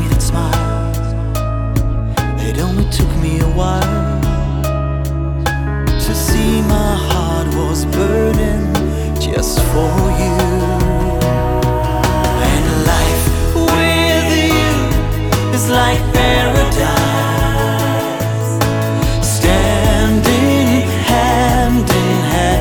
repeated smiles. It only took me a while to see my heart was burning just for you. And life with you is like